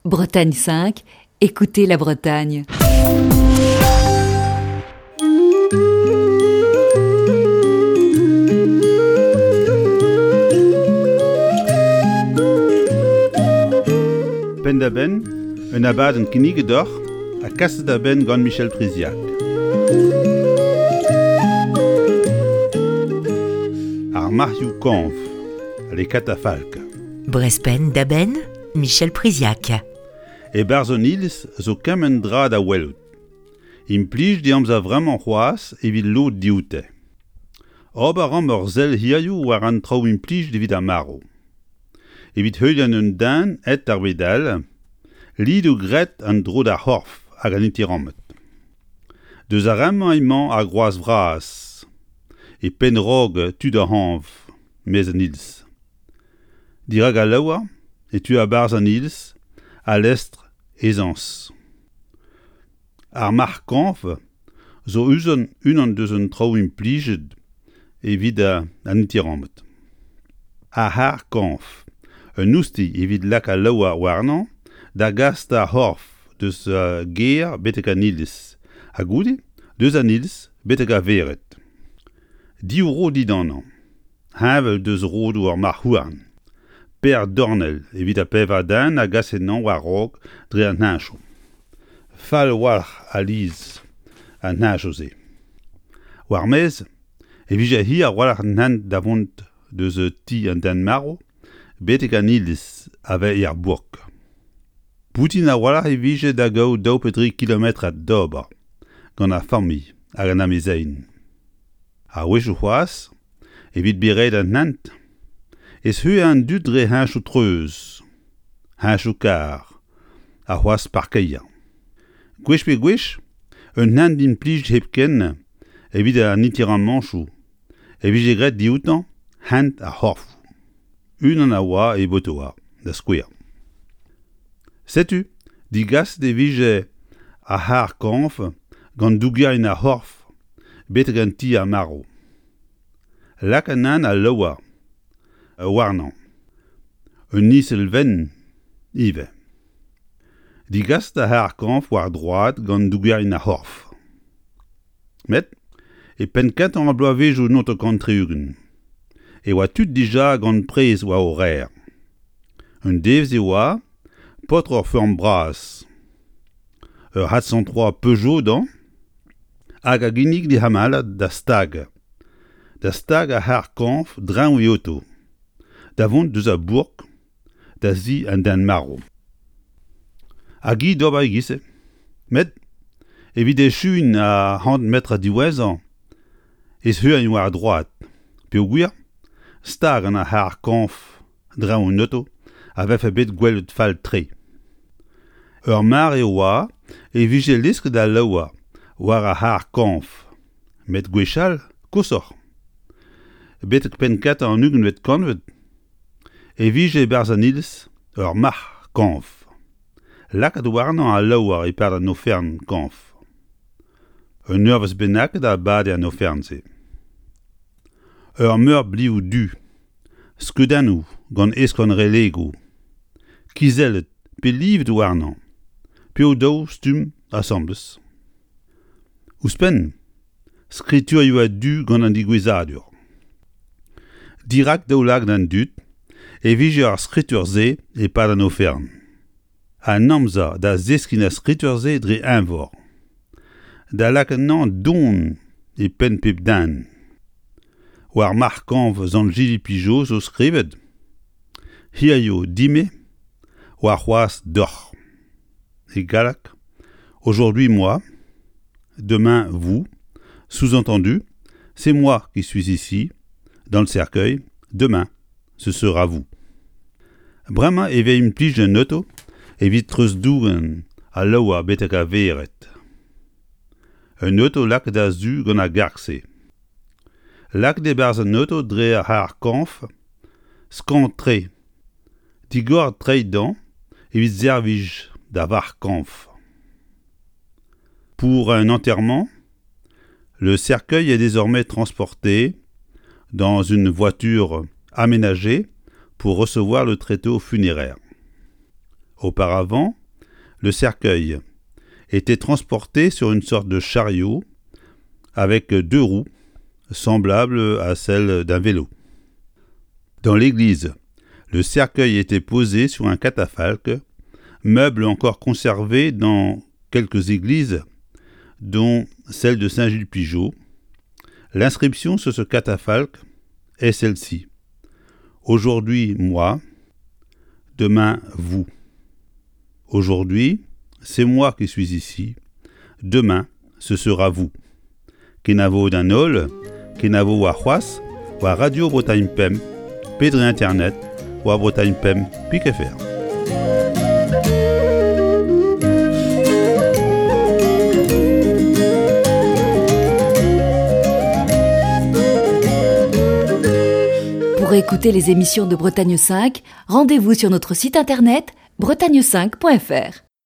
Bretagne 5, écoutez la Bretagne. Ben da ben, un abad en kinige d'or, a kasse da ben gant Michel Priziac. Ar marioù kanv, les catafalques. Brespen d'Aben, Michel Priziac. E barzonils zo kemen dra da welout. Implij di amza vraiment c'hoaz evit lot dioute. Ober am ur zel hiaioù war an trao implij evit a maro. Evit heulian un dan et ar bedal, lid o gret an dro da c'horf hag an itirammet. Deus a remmaimant a groaz vras, e penrog tud a hanv, mez an ils. Dirag a laoua, e tu a barz an ils, a lestre ezans. Ar mar kanv, zo uzon unan deus un trao implijet evit an itirammet. A har kanv, un ousti evit lak a laoua warnan, da gas da horf deus ger betek an ils. A goude, deus an ils betek a veret. Di euro didanan. Havel deus rodo ar mar houarn. Per dornel evit a pev a dan a gasenan war rog dre an hinchou. Fal walc'h a liz an hinchou ze. War mez, evit hi a walc'h nan davont deus ti an dan maro, betek an ils ave ar bourg. Poutin a walc'h evit da gao daou petri kilometre a dober, gant a fammi hag an amezein. A wechou c'hoaz, evit bered an nant, ez hu an dud dre hinchou treuz, hinchou kar, a c'hoaz parkeia. Gwech pe gwech, un nant implij hepken, evit an itiran manchou, evit gret dioutan, hant a c'horf. Un an a oa e botoa, da skouer. Setu, di gas de vije a har kanv gant dougiañ a c'horf, betek an ti a maro. Lak an an a laoua, a warnan. Un nisel ven, ive. Di gas da har kanv war droad gant dougiañ a c'horf. Met, e penkat an a bloavezhou not o kantreugen. E oa tud dija gant prez oa o rer. Un devz e oa, potr ur form bras. Ur 403 Peugeot dan, hag a ginnig di hamalat da stag. Da stag a har kanv drañ e auto. Da vont deus a bourg, da zi an dan maro. A gi doba e gise. Met, evit e chuin a 100 metre a diwezan, ez hu an war droad. Pe o gwir, stag an a har kanv drañ un auto, a vef a bet gwelet fall tre. Ur mar e oa, e vije lisk da laoua, war a har kanv. Met gwechal, kosor. Betek penkat an ugen vet kanvet. E vije barz an ils, ur mar kanv. Lak ad warnan a laoua e perd an ofern kanv. Un urvez bennak da bade an ofern se. Ur meur bliou du. Skudanou, gant eskon relego. Kizellet, pe liv de warnan. Pe o daou stum assembles. Ouspen, skritur yo a du gant an digwezadur. Dirak daou lag d'an dut, e vije ar skritur ze e pad an ofern. An amza da zeskin a skritur ze dre invor. Da lak an an don e pen pep dan. War mar kanv zan Gili Pijo zo skrivet. Hi a yo dime, war c'hoaz d'or. Et galak, aujourd'hui moi, demain vous, sous-entendu, c'est moi qui suis ici, dans le cercueil, demain, ce sera vous. Brema eve implij un auto, evit treuz dougen a laoua betek a veret. Un auto lak da zu gant a garkse. Lak de barz an auto dre a har kanv, skant tre. Digor tre dan, evit zervij da var kanv. Pour un enterrement, le cercueil est désormais transporté dans une voiture aménagée pour recevoir le tréteau funéraire. Auparavant, le cercueil était transporté sur une sorte de chariot avec 2 roues, semblables à celles d'un vélo. Dans l'église, le cercueil était posé sur un catafalque, meuble encore conservé dans quelques églises, dont celle de Saint-Gilles-Pigeot. L'inscription sur ce catafalque est celle-ci. Aujourd'hui, moi, demain, vous. Aujourd'hui, c'est moi qui suis ici. Demain, ce sera vous. Kenavo Danol, Kenavo Wahwas, wa Radio Bretagne Pem, Pédré Internet, wa Bretagne Pem, Piquefer. Pour écouter les émissions de Bretagne 5, rendez-vous sur notre site internet bretagne5.fr.